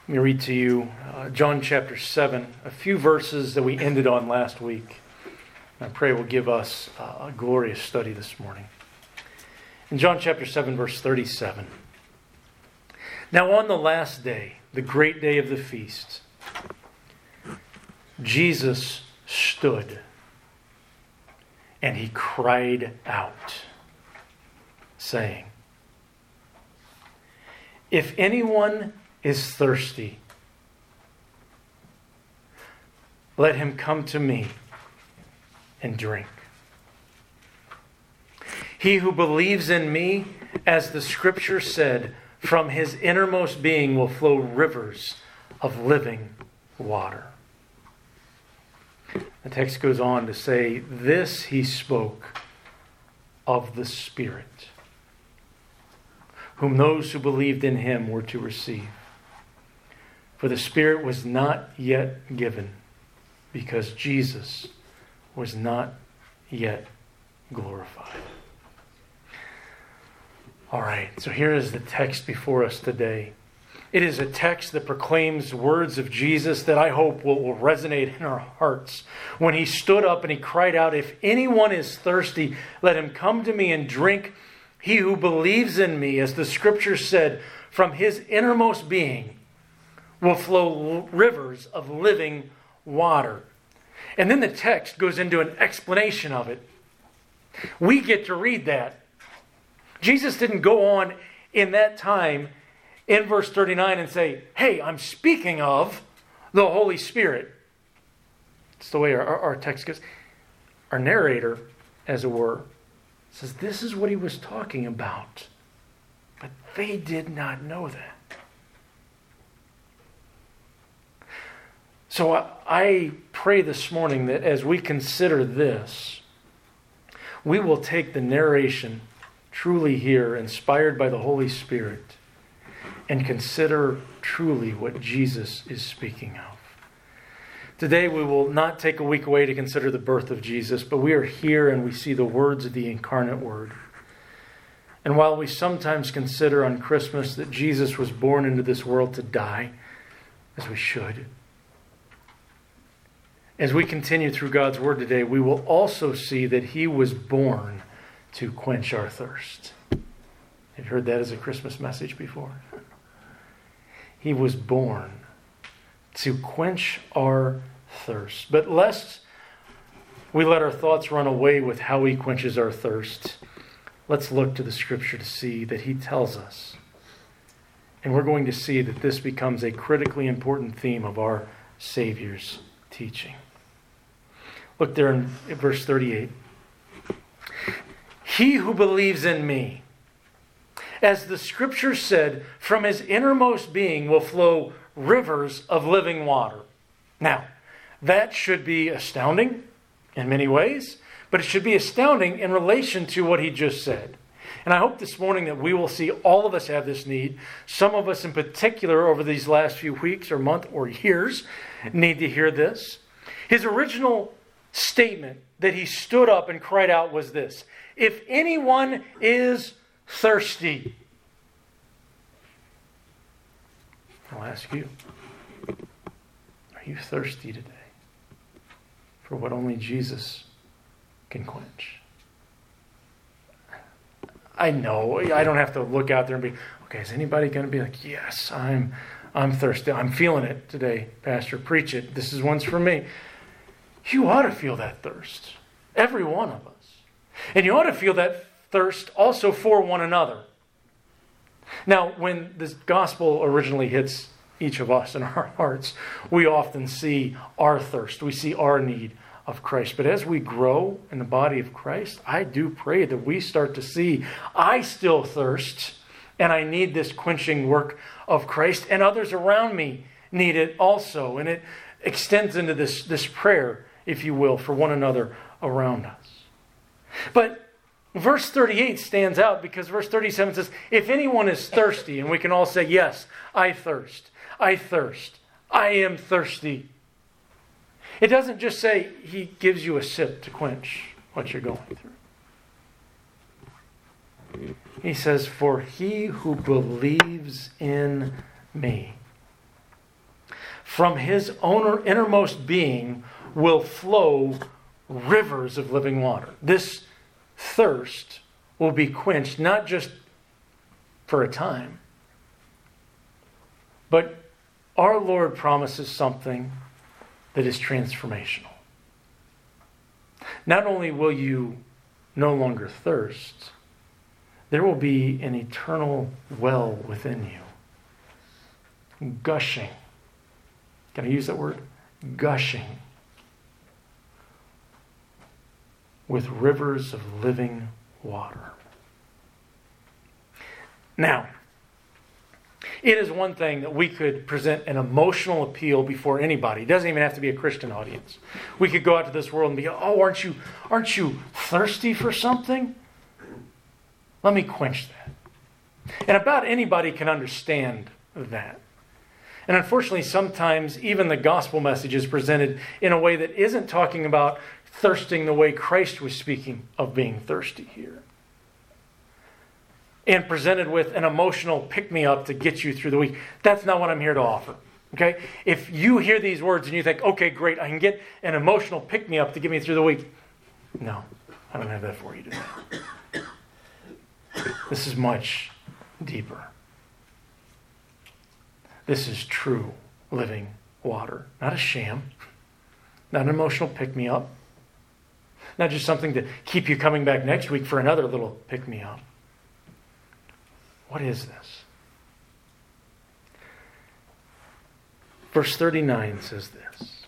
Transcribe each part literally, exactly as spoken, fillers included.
Let me read to you uh, John chapter seven, a few verses that we ended on last week. I pray will give us uh, a glorious study this morning. In John chapter seven, verse thirty-seven. Now on the last day, the great day of the feast, Jesus stood and he cried out, saying, "If anyone is thirsty, let him come to me and drink. He who believes in me, as the scripture said, from his innermost being will flow rivers of living water." The text goes on to say, this he spoke of the Spirit, whom those who believed in him were to receive. For the Spirit was not yet given, because Jesus was not yet glorified. All right, so here is the text before us today. It is a text that proclaims words of Jesus that I hope will, will resonate in our hearts. When he stood up and he cried out, "If anyone is thirsty, let him come to me and drink. He who believes in me, as the scripture said, from his innermost being will flow rivers of living water." And then the text goes into an explanation of it. We get to read that. Jesus didn't go on in that time in verse thirty-nine and say, "Hey, I'm speaking of the Holy Spirit." It's the way our, our text goes. Our narrator, as it were, says this is what he was talking about. But they did not know that. So I, I pray this morning that as we consider this, we will take the narration truly here, inspired by the Holy Spirit, and consider truly what Jesus is speaking of. Today we will not take a week away to consider the birth of Jesus, but we are here and we see the words of the incarnate Word. And while we sometimes consider on Christmas that Jesus was born into this world to die, as we should, as we continue through God's Word today, we will also see that he was born to quench our thirst. You've heard that as a Christmas message before. He was born to quench our thirst. But lest we let our thoughts run away with how he quenches our thirst, let's look to the scripture to see that he tells us. And we're going to see that this becomes a critically important theme of our Savior's teaching. Look there in verse thirty-eight. "He who believes in me, as the scripture said, from his innermost being will flow rivers of living water." Now, that should be astounding in many ways, but it should be astounding in relation to what he just said. And I hope this morning that we will see all of us have this need. Some of us in particular over these last few weeks or months or years need to hear this. His original statement that he stood up and cried out was this: "If anyone is thirsty." I'll ask you, are you thirsty today for what only Jesus can quench? I know, I don't have to look out there and be, okay, is anybody going to be like, yes, I'm I'm thirsty. I'm feeling it today, Pastor. Preach it. This is one's for me. You ought to feel that thirst. Every one of us. And you ought to feel that thirst also for one another. Now, when this gospel originally hits each of us in our hearts, we often see our thirst. We see our need of Christ. But as we grow in the body of Christ, I do pray that we start to see, I still thirst, and I need this quenching work of Christ, and others around me need it also. And it extends into this, this prayer, if you will, for one another around us. But verse thirty-eight stands out because verse thirty-seven says, "If anyone is thirsty," and we can all say, yes, I thirst. I thirst. I am thirsty. It doesn't just say he gives you a sip to quench what you're going through. He says, "For he who believes in me." from his own innermost being will flow rivers of living water. This thirst will be quenched not just for a time, but our Lord promises something that is transformational. Not only will you no longer thirst, there will be an eternal well within you. Gushing. Can I use that word? Gushing. With rivers of living water. Now, it is one thing that we could present an emotional appeal before anybody. It doesn't even have to be a Christian audience. We could go out to this world and be, oh, aren't you, aren't you thirsty for something? Let me quench that. And about anybody can understand that. And unfortunately, sometimes even the gospel message is presented in a way that isn't talking about thirsting the way Christ was speaking of being thirsty here. And presented with an emotional pick-me-up to get you through the week. That's not what I'm here to offer. Okay? If you hear these words and you think, okay, great, I can get an emotional pick-me-up to get me through the week. No, I don't have that for you today. This is much deeper. This is true living water. Not a sham. Not an emotional pick-me-up. Not just something to keep you coming back next week for another little pick-me-up. What is this? Verse thirty-nine says this.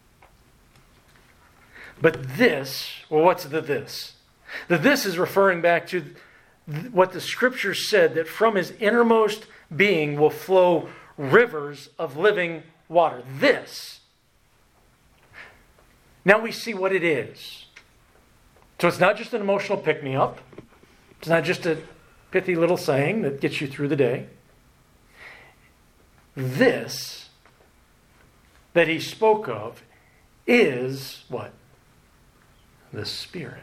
But this, well, what's the this? The this is referring back to what the Scripture said, that from his innermost being will flow rivers of living water. This. Now we see what it is. So it's not just an emotional pick-me-up. It's not just a pithy little saying that gets you through the day. This that he spoke of is what? The Spirit.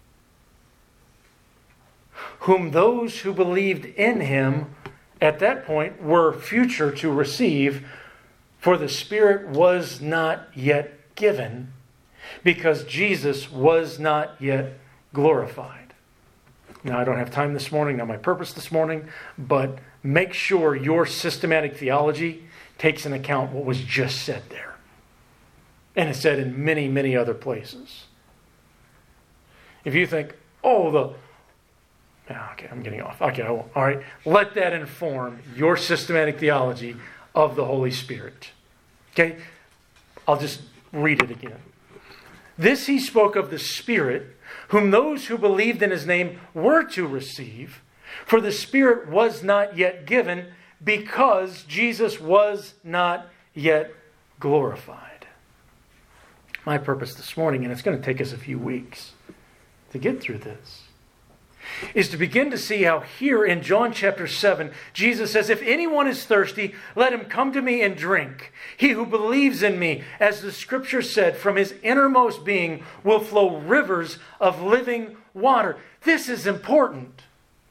Whom those who believed in him at that point were future to receive, for the Spirit was not yet given, because Jesus was not yet glorified. Now, I don't have time this morning, not my purpose this morning, but make sure your systematic theology takes into account what was just said there. And it's said in many, many other places. If you think, oh, the... Okay, I'm getting off. Okay, I won't. All right. Let that inform your systematic theology of the Holy Spirit. Okay? I'll just read it again. This he spoke of the Spirit, whom those who believed in his name were to receive, for the Spirit was not yet given, because Jesus was not yet glorified. My purpose this morning, and it's going to take us a few weeks to get through this, is to begin to see how here in John chapter seven, Jesus says, if anyone is thirsty, let him come to me and drink. He who believes in me, as the Scripture said, from his innermost being will flow rivers of living water. This is important.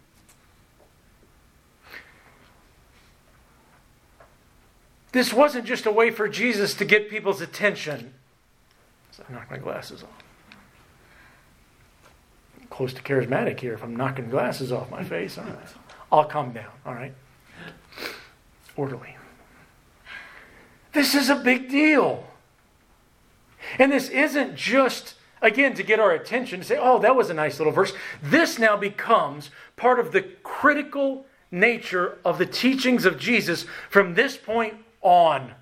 This wasn't just a way for Jesus to get people's attention. So I knock my glasses off. Close to charismatic here if I'm knocking glasses off my face. All right. I'll calm down. All right. Orderly. This is a big deal. And this isn't just, again, to get our attention, to say, oh, that was a nice little verse. This now becomes part of the critical nature of the teachings of Jesus from this point on.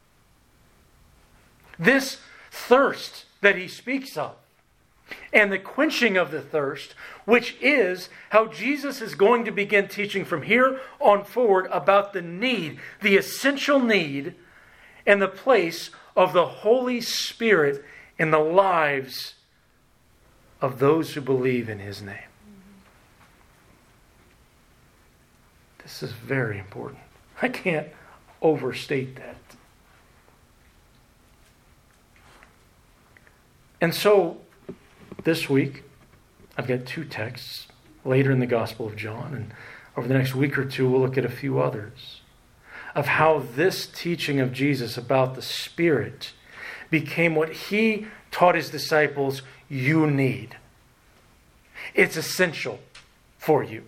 This thirst that he speaks of, and the quenching of the thirst, which is how Jesus is going to begin teaching from here on forward about the need, the essential need, and the place of the Holy Spirit in the lives of those who believe in his name. This is very important. I can't overstate that. And so, this week, I've got two texts later in the Gospel of John, and over the next week or two, we'll look at a few others. of how this teaching of Jesus about the Spirit became what he taught his disciples you need. It's essential for you.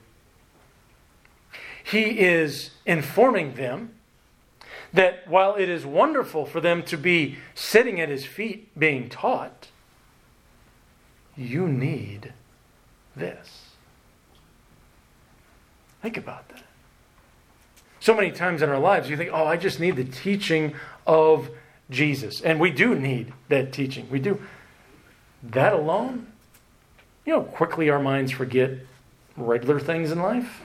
He is informing them that while it is wonderful for them to be sitting at his feet being taught, you need this. Think about that. So many times in our lives, you think, oh, I just need the teaching of Jesus. And we do need that teaching. We do. That alone, you know, quickly our minds forget regular things in life.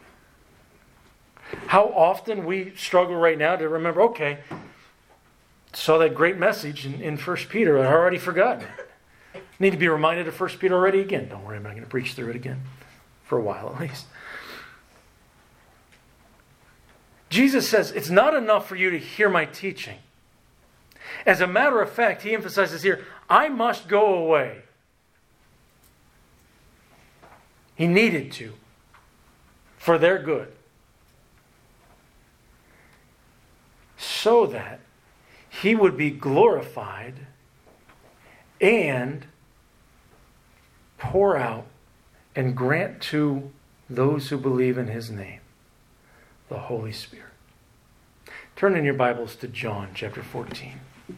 How often we struggle right now to remember, okay, saw that great message in, in First Peter. I already forgotten it. Need to be reminded of First Peter already again. Don't worry, I'm not going to preach through it again. For a while at least. Jesus says, it's not enough for you to hear my teaching. As a matter of fact, he emphasizes here, I must go away. He needed to, for their good. So that he would be glorified and pour out and grant to those who believe in his name the Holy Spirit. Turn in your Bibles to John chapter fourteen.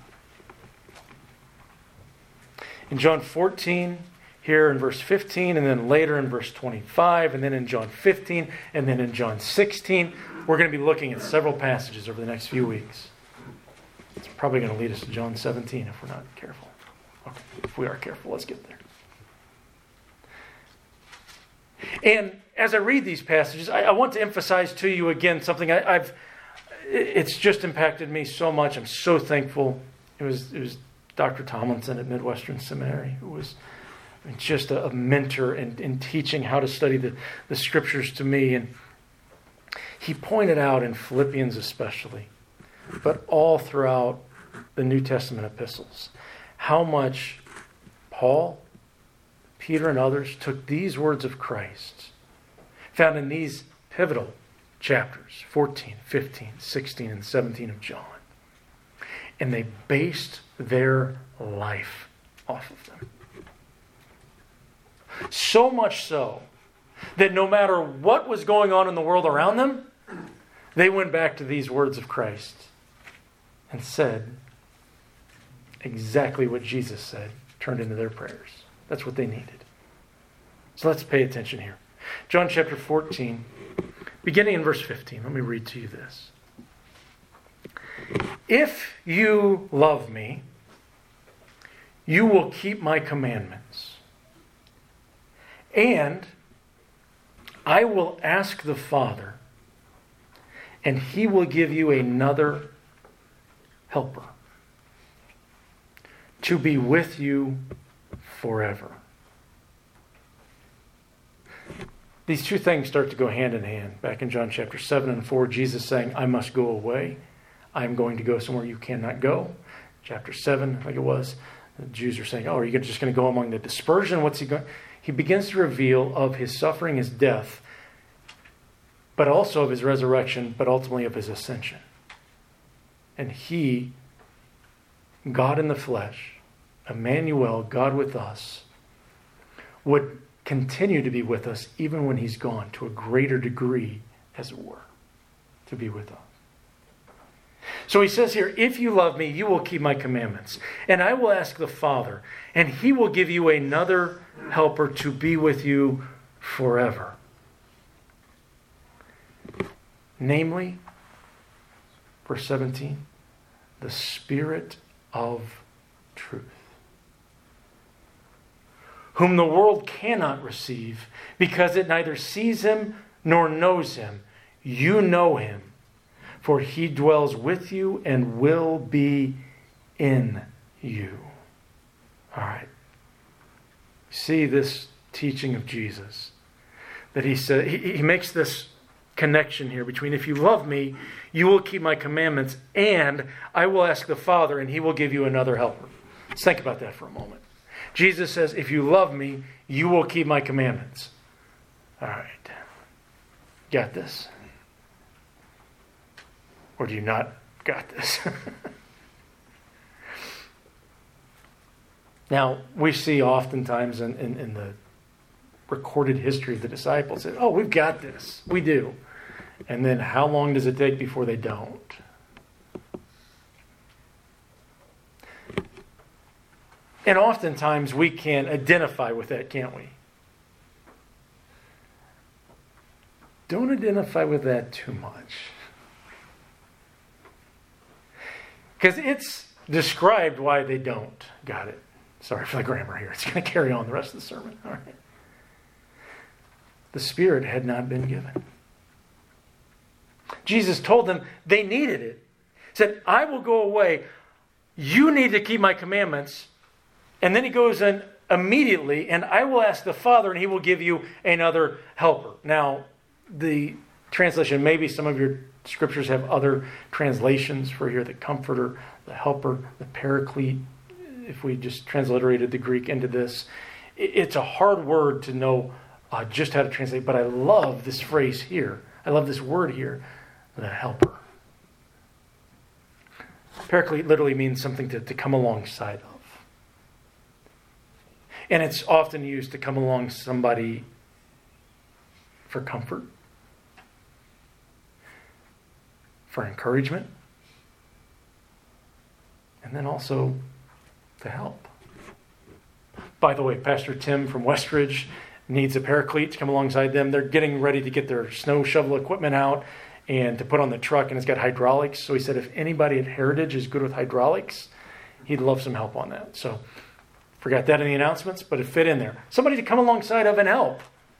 In John fourteen, here in verse fifteen, and then later in verse twenty-five, and then in John fifteen, and then in John sixteen, we're going to be looking at several passages over the next few weeks. It's probably going to lead us to John seventeen if we're not careful. Okay, if we are careful, let's get there. And as I read these passages, I, I want to emphasize to you again something I, I've. It's just impacted me so much. I'm so thankful. It was it was Doctor Tomlinson at Midwestern Seminary who was just a, a mentor in, in teaching how to study the, the Scriptures to me. And he pointed out in Philippians especially, but all throughout the New Testament epistles, how much Paul, Peter, and others took these words of Christ, found in these pivotal chapters, fourteen, fifteen, sixteen, and seventeen of John, and they based their life off of them. So much so that no matter what was going on in the world around them, they went back to these words of Christ and said exactly what Jesus said, turned into their prayers. That's what they needed. So let's pay attention here. John chapter fourteen, beginning in verse fifteen. Let me read to you this. If you love me, you will keep my commandments. And I will ask the Father, and he will give you another helper to be with you forever. These two things start to go hand in hand. Back in John chapter seven and four, Jesus saying, I must go away. I am going to go somewhere you cannot go. Chapter seven, I think it was, the Jews are saying, oh, are you just going to go among the dispersion? What's he going? He begins to reveal of his suffering, his death, but also of his resurrection, but ultimately of his ascension. And he, God in the flesh, Emmanuel, God with us, would continue to be with us even when he's gone, to a greater degree, as it were, to be with us. So he says here, if you love me, you will keep my commandments. And I will ask the Father, and he will give you another helper to be with you forever. Namely, verse seventeen, the Spirit of truth, whom the world cannot receive because it neither sees him nor knows him. You know him, for he dwells with you and will be in you. All right. See this teaching of Jesus. That he said, he, he makes this connection here between, if you love me, you will keep my commandments, and I will ask the Father, and he will give you another helper. Let's think about that for a moment. Jesus says, if you love me, you will keep my commandments. All right. Got this? Or do you not got this? Now, we see oftentimes in, in, in the recorded history of the disciples that, oh, we've got this. We do. And then how long does it take before they don't? And oftentimes we can identify with that, can't we? Don't identify with that too much. Because it's described why they don't. Got it. Sorry for the grammar here. It's going to carry on the rest of the sermon. All right. The Spirit had not been given. Jesus told them they needed it. He said, I will go away. You need to keep my commandments. And then he goes in immediately, and I will ask the Father, and he will give you another helper. Now, the translation, maybe some of your scriptures have other translations for here, the comforter, the helper, the paraclete. If we just transliterated the Greek into this, it's a hard word to know uh, just how to translate, but I love this phrase here. I love this word here, the helper. Paraclete literally means something to, to come alongside of. And it's often used to come along somebody for comfort, for encouragement, and then also to help. By the way, Pastor Tim from Westridge needs a paraclete to come alongside them. They're getting ready to get their snow shovel equipment out and to put on the truck, and it's got hydraulics. So he said if anybody at Heritage is good with hydraulics, he'd love some help on that. So forgot that in the announcements, but it fit in there. Somebody to come alongside of and help.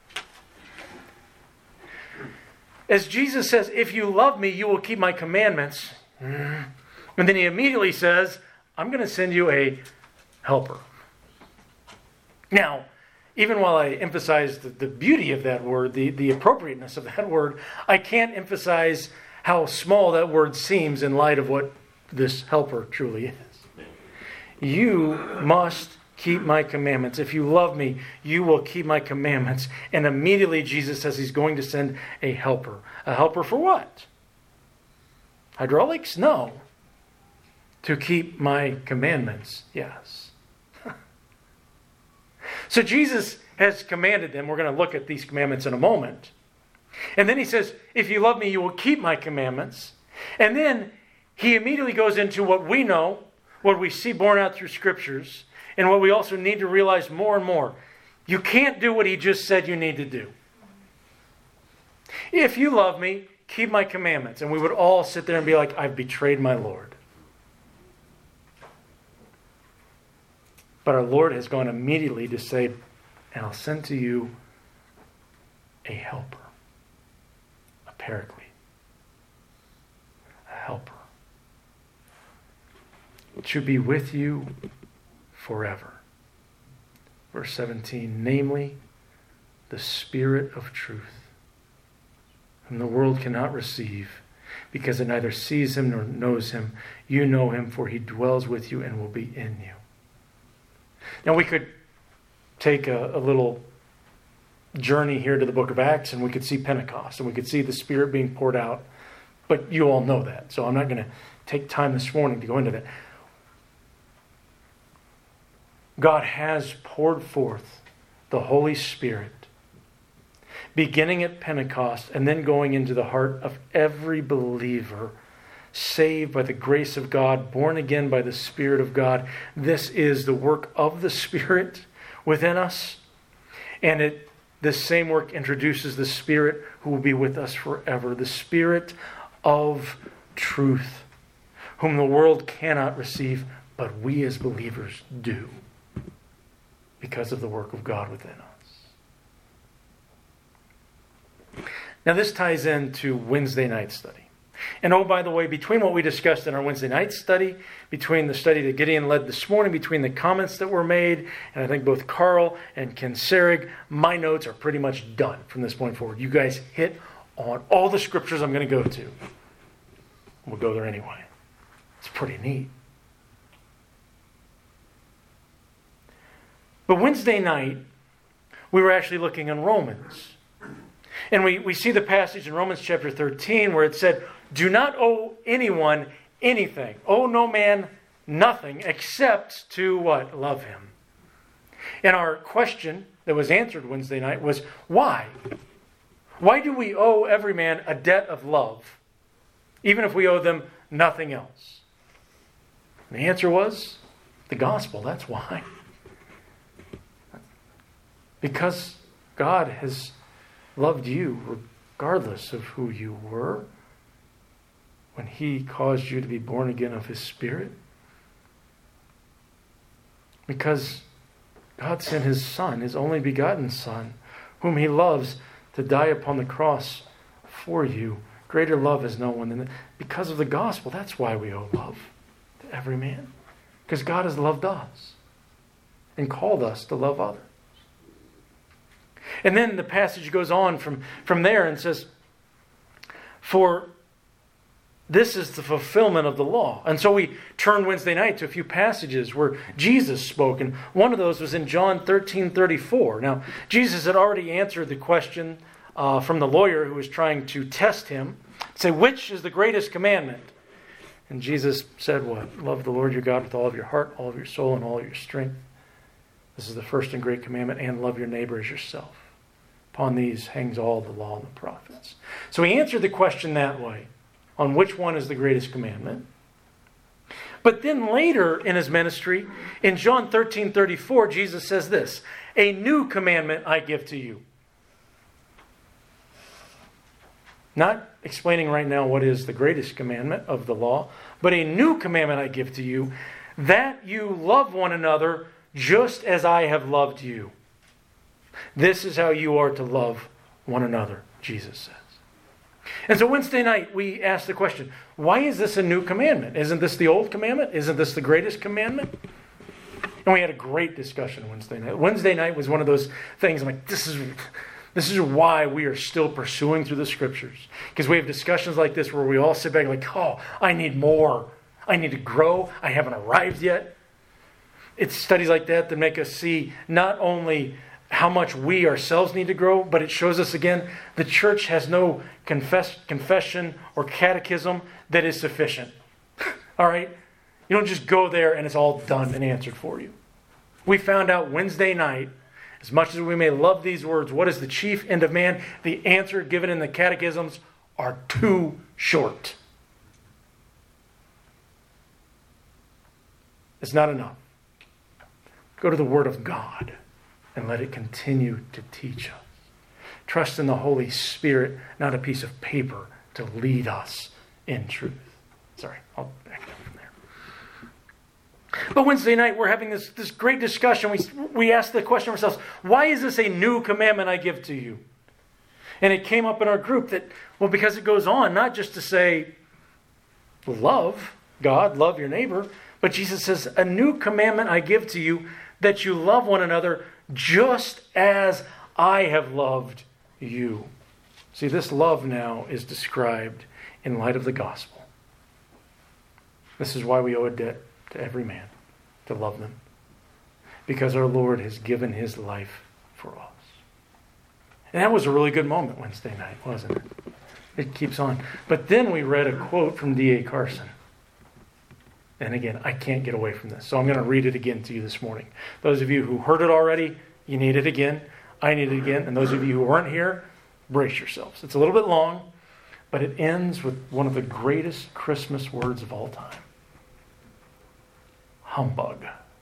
As Jesus says, if you love me, you will keep my commandments. And then he immediately says, I'm going to send you a helper. Now, even while I emphasize the, the beauty of that word, the, the appropriateness of that word, I can't emphasize how small that word seems in light of what this helper truly is. You must keep my commandments. If you love me, you will keep my commandments. And immediately Jesus says he's going to send a helper. A helper for what? Hydraulics? No. To keep my commandments? Yes. So Jesus has commanded them. We're going to look at these commandments in a moment. And then he says, if you love me, you will keep my commandments. And then he immediately goes into what we know, what we see borne out through scriptures, and what we also need to realize more and more. You can't do what he just said you need to do. If you love me, keep my commandments. And we would all sit there and be like, I've betrayed my Lord. But our Lord has gone immediately to say, and I'll send to you a helper, a paraclete, a helper. It should be with you forever. Verse seventeen, namely, the Spirit of truth, whom the world cannot receive, because it neither sees him nor knows him. You know him, for he dwells with you and will be in you. Now we could take a, a little journey here to the book of Acts, and we could see Pentecost, and we could see the Spirit being poured out. But you all know that, so I'm not going to take time this morning to go into that. God has poured forth the Holy Spirit, beginning at Pentecost and then going into the heart of every believer, saved by the grace of God, born again by the Spirit of God. This is the work of the Spirit within us. And it this same work introduces the Spirit who will be with us forever. The Spirit of truth, whom the world cannot receive, but we as believers do, because of the work of God within us. Now this ties into Wednesday night study. And oh, by the way, between what we discussed in our Wednesday night study, between the study that Gideon led this morning, between the comments that were made, and I think both Carl and Ken Serig, my notes are pretty much done from this point forward. You guys hit on all the scriptures I'm going to go to. We'll go there anyway. It's pretty neat. But Wednesday night, we were actually looking in Romans. And we, we see the passage in Romans chapter thirteen where it said, do not owe anyone anything. Owe no man nothing except to what? Love him. And our question that was answered Wednesday night was, why? Why do we owe every man a debt of love, even if we owe them nothing else? And the answer was the gospel. That's why. Because God has loved you regardless of who you were when He caused you to be born again of His Spirit. Because God sent His Son, His only begotten Son, whom He loves, to die upon the cross for you. Greater love is no one than that. Because of the gospel, that's why we owe love to every man. Because God has loved us and called us to love others. And then the passage goes on from, from there and says, for this is the fulfillment of the law. And so we turn Wednesday night to a few passages where Jesus spoke. And one of those was in John thirteen thirty-four. Now, Jesus had already answered the question uh, from the lawyer who was trying to test him. Say, which is the greatest commandment? And Jesus said what? Love the Lord your God with all of your heart, all of your soul, and all of your strength. This is the first and great commandment. And love your neighbor as yourself. Upon these hangs all the law and the prophets. So he answered the question that way, on which one is the greatest commandment. But then later in his ministry, in John thirteen thirty-four, Jesus says this, a new commandment I give to you. Not explaining right now what is the greatest commandment of the law, but a new commandment I give to you, that you love one another just as I have loved you. This is how you are to love one another, Jesus says. And so Wednesday night, we asked the question, why is this a new commandment? Isn't this the old commandment? Isn't this the greatest commandment? And we had a great discussion Wednesday night. Wednesday night was one of those things, I'm like, this is, this is why we are still pursuing through the Scriptures. Because we have discussions like this where we all sit back like, oh, I need more. I need to grow. I haven't arrived yet. It's studies like that that make us see not only how much we ourselves need to grow, but it shows us again, the church has no confess, confession or catechism that is sufficient. All right? You don't just go there and it's all done and answered for you. We found out Wednesday night, as much as we may love these words, what is the chief end of man? The answer given in the catechisms are too short. It's not enough. Go to the Word of God and let it continue to teach us. Trust in the Holy Spirit, not a piece of paper, to lead us in truth. Sorry, I'll back up from there. But Wednesday night, we're having this, this great discussion. We, we asked the question ourselves, why is this a new commandment I give to you? And it came up in our group that, well, because it goes on, not just to say, love God, love your neighbor, but Jesus says, a new commandment I give to you, that you love one another just as I have loved you. See, this love now is described in light of the gospel. This is why we owe a debt to every man, to love them. Because our Lord has given His life for us. And that was a really good moment Wednesday night, wasn't it? It keeps on. But then we read a quote from D A Carson. And again, I can't get away from this. So I'm going to read it again to you this morning. Those of you who heard it already, you need it again. I need it again. And those of you who weren't here, brace yourselves. It's a little bit long, but it ends with one of the greatest Christmas words of all time. Humbug.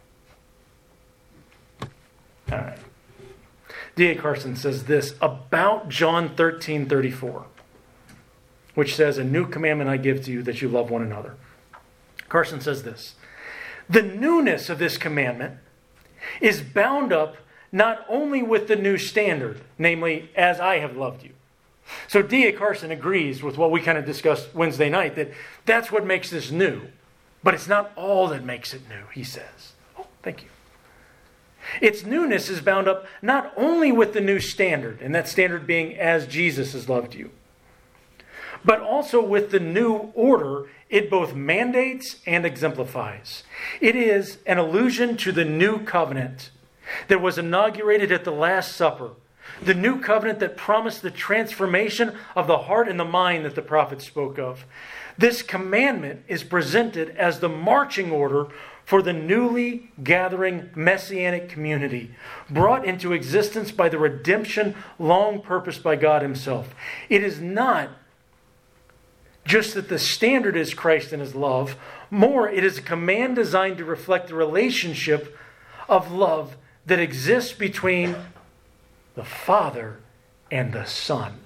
All right. D A Carson says this about John thirteen thirty-four, which says, a new commandment I give to you, that you love one another. Carson says this, the newness of this commandment is bound up not only with the new standard, namely, as I have loved you. So D A Carson agrees with what we kind of discussed Wednesday night, that that's what makes this new. But it's not all that makes it new, he says. Oh, thank you. Its newness is bound up not only with the new standard, and that standard being as Jesus has loved you, but also with the new order it both mandates and exemplifies. It is an allusion to the new covenant that was inaugurated at the Last Supper, The new covenant that promised the transformation of the heart and the mind that the prophet spoke of. This commandment is presented as the marching order for the newly gathering messianic community, brought into existence by the redemption long purposed by God Himself. It is not just that the standard is Christ and His love. More, it is a command designed to reflect the relationship of love that exists between the Father and the Son.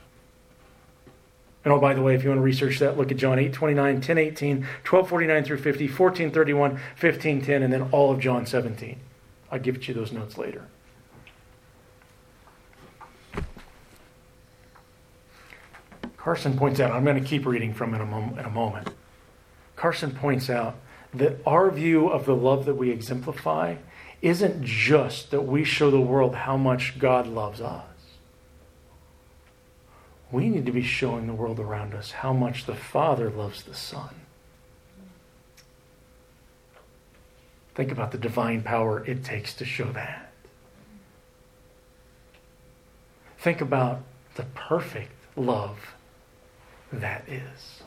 And oh, by the way, if you want to research that, look at John eight twenty-nine, ten eighteen, twelve forty-nine through fifty, fourteen thirty-one, fifteen ten, and then all of John seventeen. I'll give you those notes later. Carson points out, I'm going to keep reading from it in a, mom- in a moment. Carson points out that our view of the love that we exemplify isn't just that we show the world how much God loves us. We need to be showing the world around us how much the Father loves the Son. Think about the divine power it takes to show that. Think about the perfect love that is.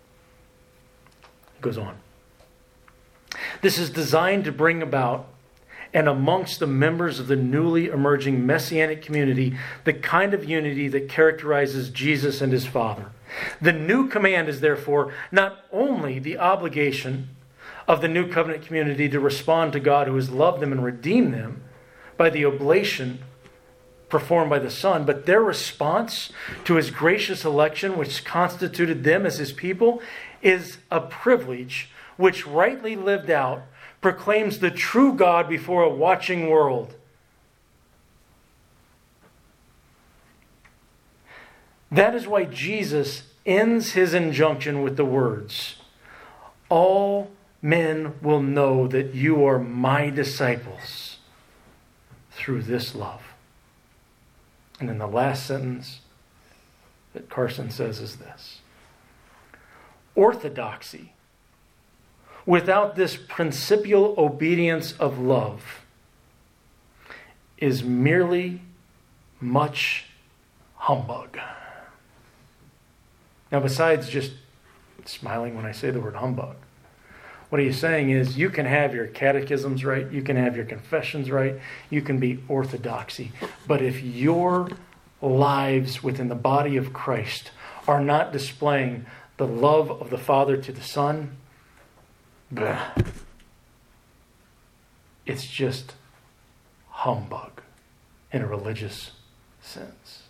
It goes on. This is designed to bring about, and amongst the members of the newly emerging messianic community, the kind of unity that characterizes Jesus and His Father. The new command is therefore not only the obligation of the new covenant community to respond to God who has loved them and redeemed them by the oblation performed by the Son, but their response to His gracious election, which constituted them as His people, is a privilege which, rightly lived out, proclaims the true God before a watching world. That is why Jesus ends His injunction with the words, "All men will know that you are my disciples through this love." And then the last sentence that Carson says is this: orthodoxy without this principial obedience of love is merely much humbug. Now, besides just smiling when I say the word humbug, what he's saying is you can have your catechisms right, you can have your confessions right, you can be orthodoxy, but if your lives within the body of Christ are not displaying the love of the Father to the Son, blah, it's just humbug in a religious sense.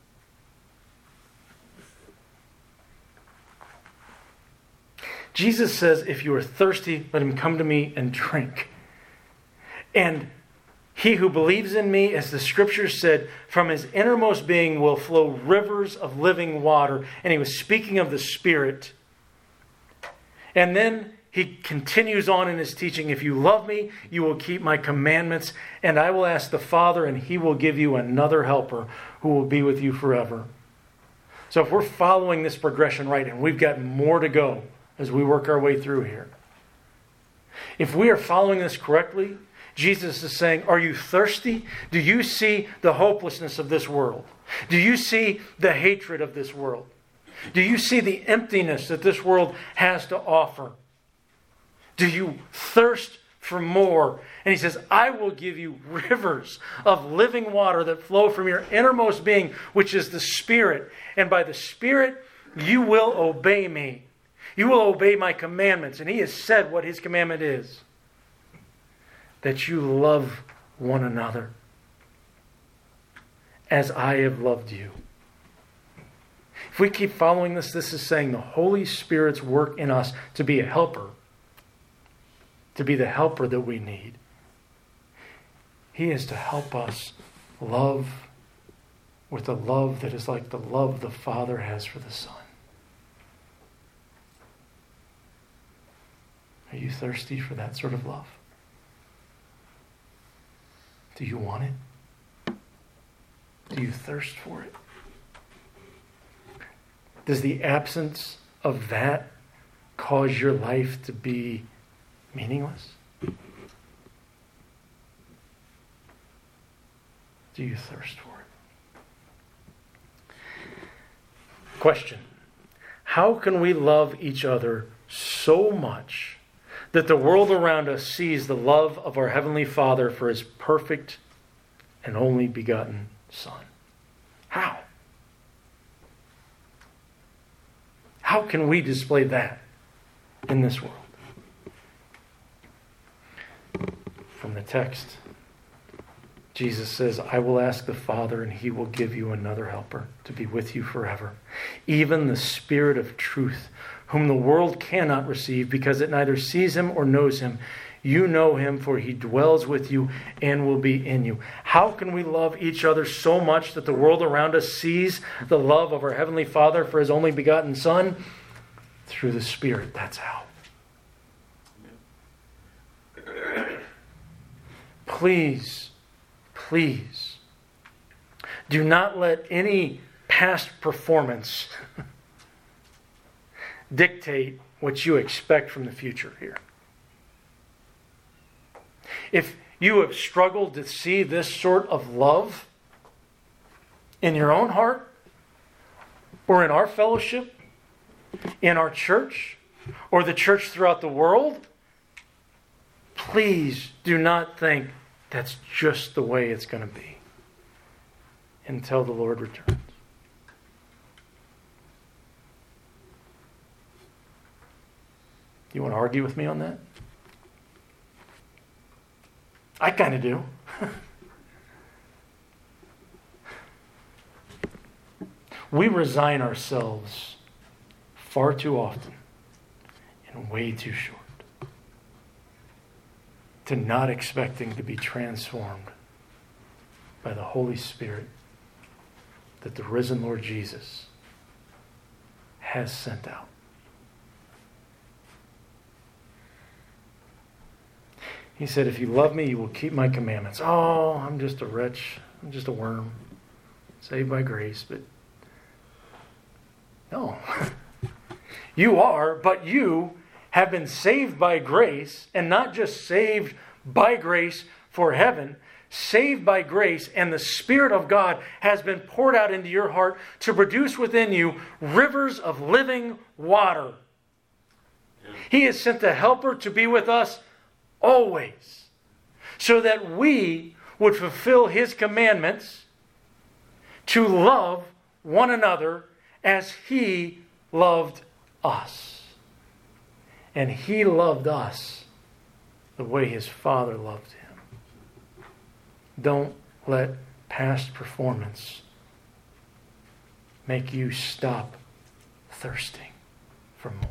Jesus says, if you are thirsty, let him come to me and drink. And he who believes in me, as the scriptures said, from his innermost being will flow rivers of living water. And he was speaking of the Spirit. And then he continues on in his teaching, if you love me, you will keep my commandments, and I will ask the Father, and he will give you another helper who will be with you forever. So if we're following this progression right, and we've got more to go as we work our way through here, if we are following this correctly, Jesus is saying, are you thirsty? Do you see the hopelessness of this world? Do you see the hatred of this world? Do you see the emptiness that this world has to offer? Do you thirst for more? And he says, I will give you rivers of living water that flow from your innermost being, which is the Spirit. And by the Spirit, you will obey me. You will obey my commandments. And he has said what his commandment is. That you love one another as I have loved you. If we keep following this, this is saying the Holy Spirit's work in us to be a helper, to be the helper that we need. He is to help us love with a love that is like the love the Father has for the Son. Are you thirsty for that sort of love? Do you want it? Do you thirst for it? Does the absence of that cause your life to be meaningless? Do you thirst for it? Question: how can we love each other so much that the world around us sees the love of our Heavenly Father for His perfect and only begotten Son? How? How can we display that in this world? From the text, Jesus says, I will ask the Father, and He will give you another helper to be with you forever, even the Spirit of truth, whom the world cannot receive because it neither sees Him or knows Him. You know Him, for He dwells with you and will be in you. How can we love each other so much that the world around us sees the love of our Heavenly Father for His only begotten Son? Through the Spirit. That's how. Please, please, do not let any past performance dictate what you expect from the future here. If you have struggled to see this sort of love in your own heart, or in our fellowship, in our church, or the church throughout the world, please do not think that's just the way it's going to be until the Lord returns. You want to argue with me on that? I kind of do. We resign ourselves far too often and way too short to not expecting to be transformed by the Holy Spirit that the risen Lord Jesus has sent out. He said, if you love me, you will keep my commandments. Oh, I'm just a wretch. I'm just a worm. Saved by grace, but no. You are, but you have been saved by grace, and not just saved by grace for heaven, saved by grace, and the Spirit of God has been poured out into your heart to produce within you rivers of living water. He has sent the Helper to be with us always, so that we would fulfill His commandments to love one another as He loved us. And He loved us the way His Father loved Him. Don't let past performance make you stop thirsting for more.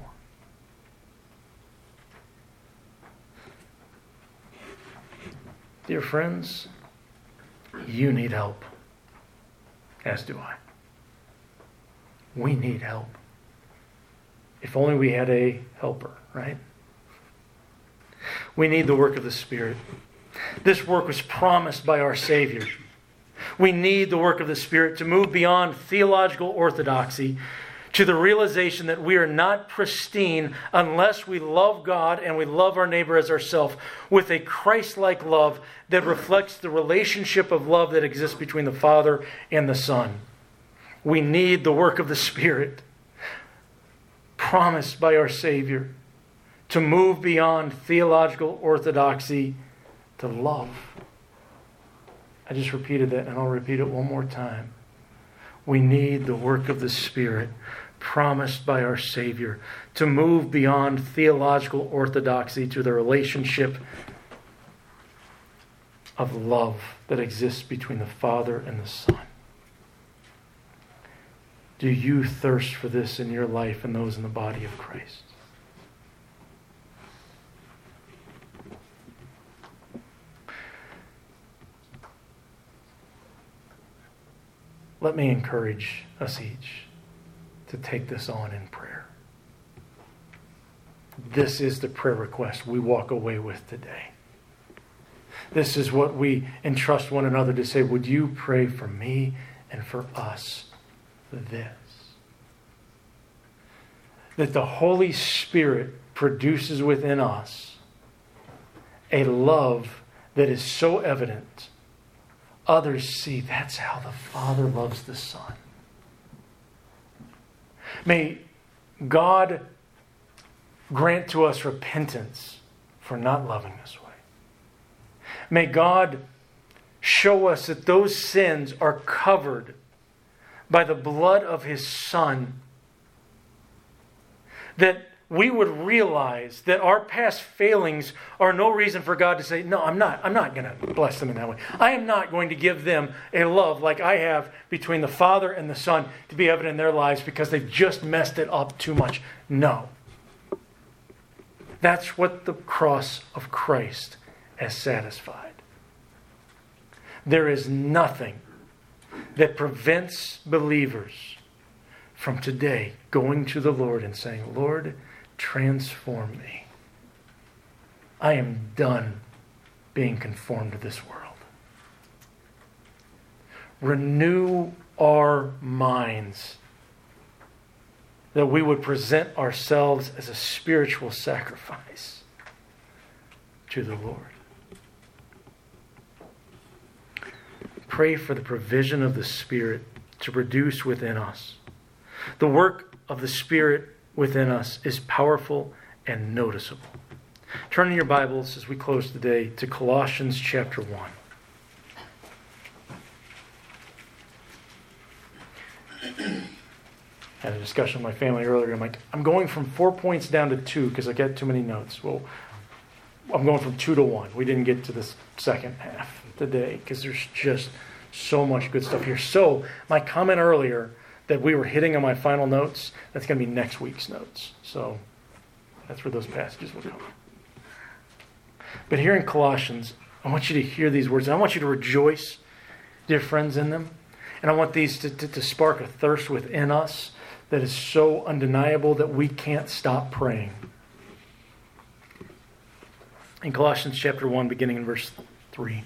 Dear friends, you need help, as do I. We need help. If only we had a helper, right? We need the work of the Spirit. This work was promised by our Savior. We need the work of the Spirit to move beyond theological orthodoxy to the realization that we are not pristine unless we love God and we love our neighbor as ourselves with a Christ-like love that reflects the relationship of love that exists between the Father and the Son. We need the work of the Spirit promised by our Savior to move beyond theological orthodoxy to love. I just repeated that, and I'll repeat it one more time. We need the work of the Spirit promised by our Savior to move beyond theological orthodoxy to the relationship of love that exists between the Father and the Son. Do you thirst for this in your life and those in the body of Christ? Let me encourage us each to take this on in prayer. This is the prayer request we walk away with today. This is what we entrust one another to say, would you pray for me and for us this? That the Holy Spirit produces within us a love that is so evident, others see that's how the Father loves the Son. May God grant to us repentance for not loving this way. May God show us that those sins are covered by the blood of His Son. That we would realize that our past failings are no reason for God to say, no, I'm not, I'm not going to bless them in that way. I am not going to give them a love like I have between the Father and the Son to be evident in their lives because they've just messed it up too much. No. That's what the cross of Christ has satisfied. There is nothing that prevents believers from today going to the Lord and saying, Lord, transform me. I am done being conformed to this world. Renew our minds that we would present ourselves as a spiritual sacrifice to the Lord. Pray for the provision of the Spirit to produce within us. The work of the Spirit within us is powerful and noticeable. Turn in your Bibles as we close today to Colossians chapter one. I had a discussion with my family earlier. I'm like, I'm going from four points down to two because I got too many notes. Well, I'm going from two to one. We didn't get to this second half today because there's just so much good stuff here. So my comment earlier that we were hitting on my final notes, that's going to be next week's notes. So that's where those passages will come. But here in Colossians, I want you to hear these words. I want you to rejoice, dear friends, in them. And I want these to, to, to spark a thirst within us that is so undeniable that we can't stop praying. In Colossians chapter one, beginning in verse three.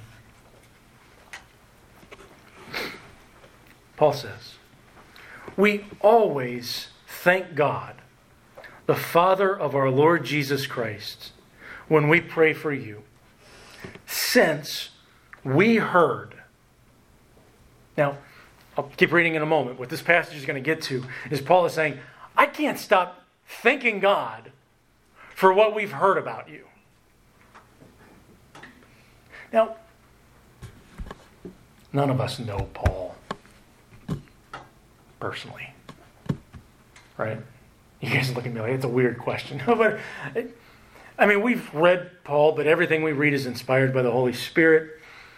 Paul says, we always thank God, the Father of our Lord Jesus Christ, when we pray for you, since we heard. Now, I'll keep reading in a moment. What this passage is going to get to is Paul is saying, I can't stop thanking God for what we've heard about you. Now, none of us know Paul personally, right? You guys look at me like it's a weird question. But I mean, we've read Paul, but everything we read is inspired by the Holy Spirit.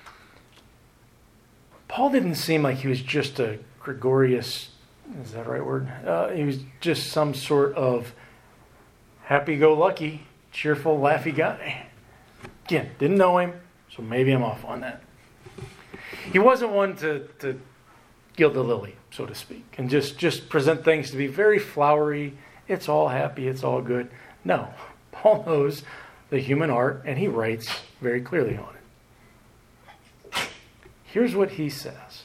Paul didn't seem like he was just a gregarious, is that the right word? Uh, he was just some sort of happy-go-lucky, cheerful, laughy guy. Again, didn't know him, so maybe I'm off on that. He wasn't one to, to gild the lily, so to speak, and just, just present things to be very flowery. It's all happy, it's all good. No, Paul knows the human heart, and he writes very clearly on it. Here's what he says.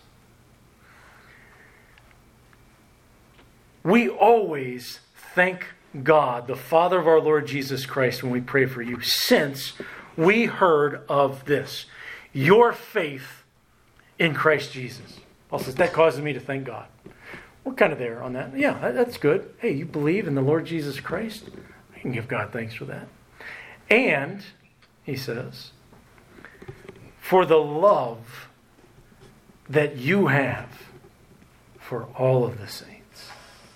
We always thank God, the Father of our Lord Jesus Christ, when we pray for you, since we heard of this, your faith in Christ Jesus. Paul says, that causes me to thank God. We're kind of there on that. Yeah, that's good. Hey, you believe in the Lord Jesus Christ? I can give God thanks for that. And, he says, for the love that you have for all of the saints.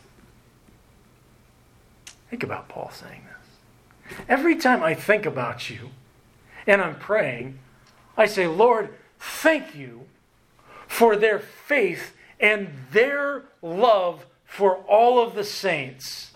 Think about Paul saying this. Every time I think about you and I'm praying, I say, Lord, thank you for their faith and their love for all of the saints.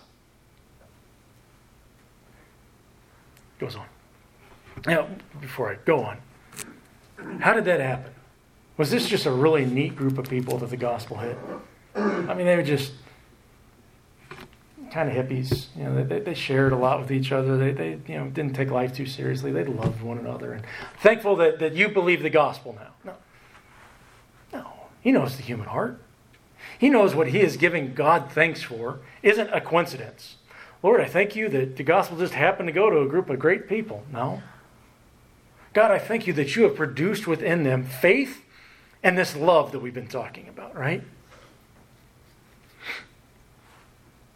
Goes on. Now, before I go on, how did that happen? Was this just a really neat group of people that the gospel hit? I mean, they were just kind of hippies. You know, they, they shared a lot with each other. They, they, you know, didn't take life too seriously. They loved one another. And thankful that, that you believe the gospel now. No. No. He knows the human heart. He knows what he is giving God thanks for isn't a coincidence. Lord, I thank you that the gospel just happened to go to a group of great people. No. God, I thank you that you have produced within them faith and this love that we've been talking about, right?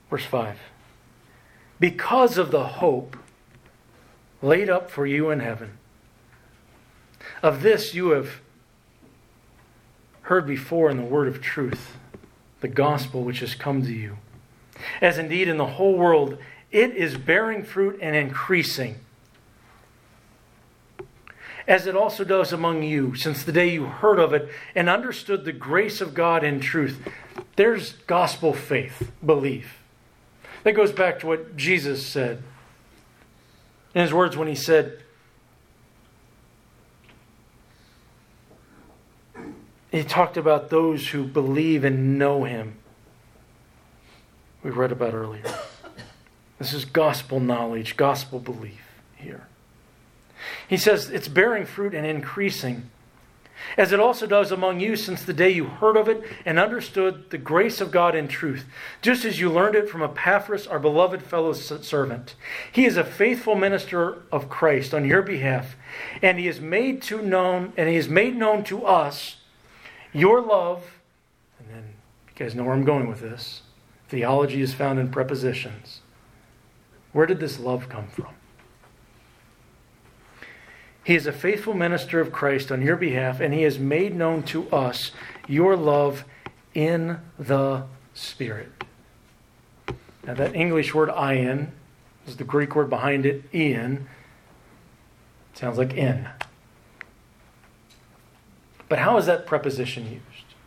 Verse five. Because of the hope laid up for you in heaven, of this you have heard before in the word of truth, the gospel which has come to you. As indeed in the whole world it is bearing fruit and increasing, as it also does among you, since the day you heard of it and understood the grace of God in truth. There's gospel faith, belief. That goes back to what Jesus said in his words when he said, he talked about those who believe and know him. We read about earlier. This is gospel knowledge, gospel belief here. He says it's bearing fruit and increasing, as it also does among you since the day you heard of it and understood the grace of God in truth, just as you learned it from Epaphras, our beloved fellow servant. He is a faithful minister of Christ on your behalf, and he is made to known, and he has made known to us your love. And then you guys know where I'm going with this. Theology is found in prepositions. Where did this love come from? He is a faithful minister of Christ on your behalf, and he has made known to us your love in the Spirit. Now that English word "ion" is the Greek word behind it, "ion." It sounds like "in." But how is that preposition used?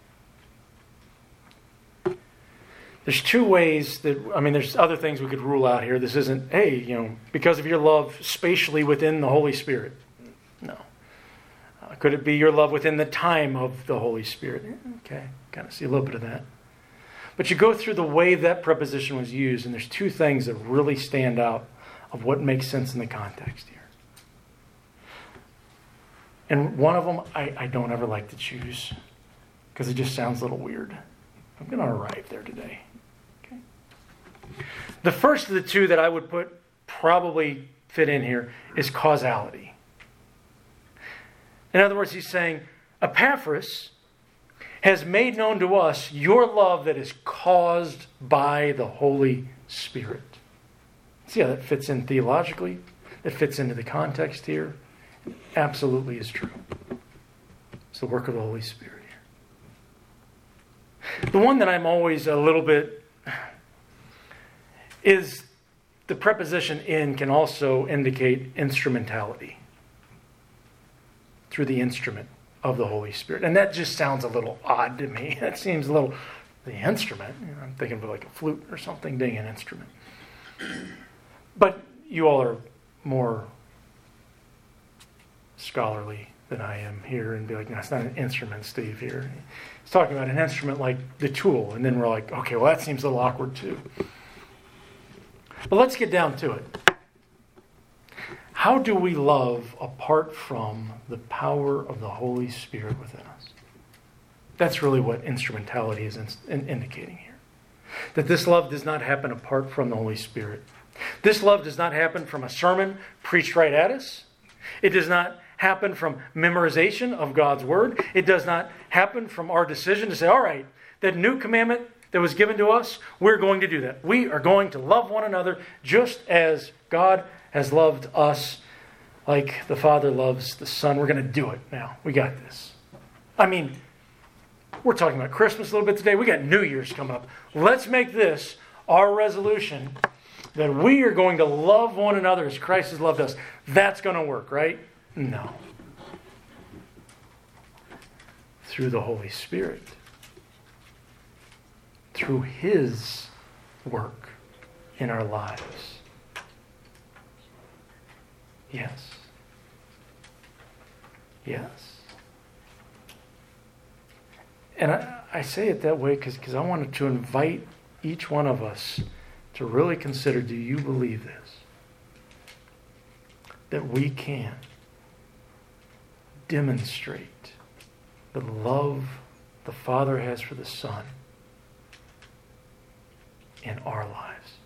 There's two ways that, I mean, there's other things we could rule out here. This isn't, hey, you know, because of your love spatially within the Holy Spirit. No. Uh, could it be your love within the time of the Holy Spirit? Okay, kind of see a little bit of that. But you go through the way that preposition was used, and there's two things that really stand out of what makes sense in the context here. And one of them I, I don't ever like to choose because it just sounds a little weird. I'm going to arrive there today. Okay. The first of the two that I would put probably fit in here is causality. In other words, he's saying, Epaphras has made known to us your love that is caused by the Holy Spirit. See how that fits in theologically? That fits into the context here? It absolutely is true. It's the work of the Holy Spirit here. The one that I'm always a little bit is the preposition "in" can also indicate instrumentality. Through the instrument of the Holy Spirit. And that just sounds a little odd to me. That seems a little, the instrument, you know, I'm thinking of like a flute or something, being an instrument. But you all are more scholarly than I am here and be like, no, it's not an instrument, Steve, here. He's talking about an instrument like the tool. And then we're like, okay, well, that seems a little awkward too. But let's get down to it. How do we love apart from the power of the Holy Spirit within us? That's really what instrumentality is in, in, indicating here. That this love does not happen apart from the Holy Spirit. This love does not happen from a sermon preached right at us. It does not happen from memorization of God's Word. It does not happen from our decision to say, all right, that new commandment that was given to us, we're going to do that. We are going to love one another just as God has loved us, like the Father loves the Son. We're going to do it now. We got this. I mean, we're talking about Christmas a little bit today. We got New Year's coming up. Let's make this our resolution that we are going to love one another as Christ has loved us. That's going to work, right? No. Through the Holy Spirit. Through His work in our lives. Yes. Yes. And I, I say it that way because I wanted to invite each one of us to really consider, do you believe this? That we can demonstrate the love the Father has for the Son in our lives.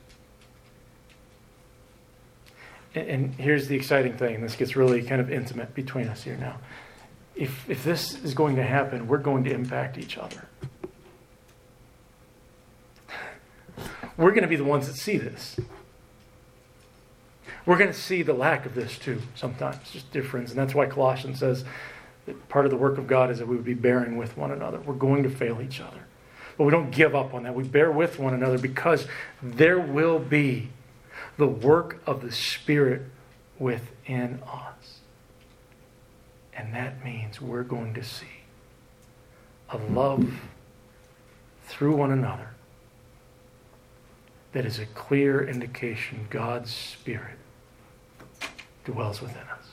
And here's the exciting thing. This gets really kind of intimate between us here now. If if this is going to happen, we're going to impact each other. we're going to be the ones that see this. We're going to see the lack of this too sometimes, just difference. And that's why Colossians says that part of the work of God is that we would be bearing with one another. We're going to fail each other. But we don't give up on that. We bear with one another because there will be the work of the Spirit within us. And that means we're going to see a love through one another that is a clear indication God's Spirit dwells within us.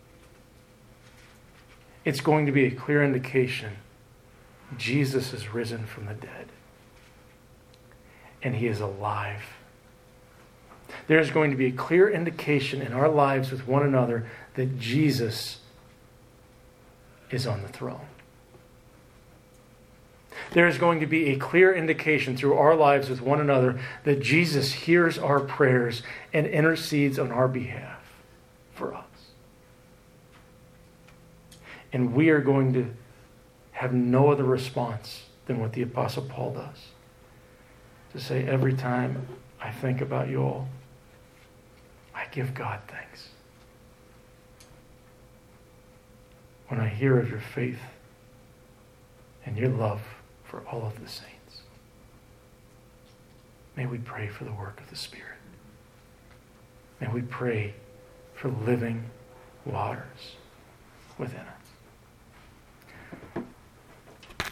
It's going to be a clear indication Jesus is risen from the dead. And he is alive. There's going to be a clear indication in our lives with one another that Jesus is on the throne. There is going to be a clear indication through our lives with one another that Jesus hears our prayers and intercedes on our behalf for us. And we are going to have no other response than what the Apostle Paul does. To say, every time I think about you all, I give God thanks. When I hear of your faith and your love for all of the saints, may we pray for the work of the Spirit. May we pray for living waters within us.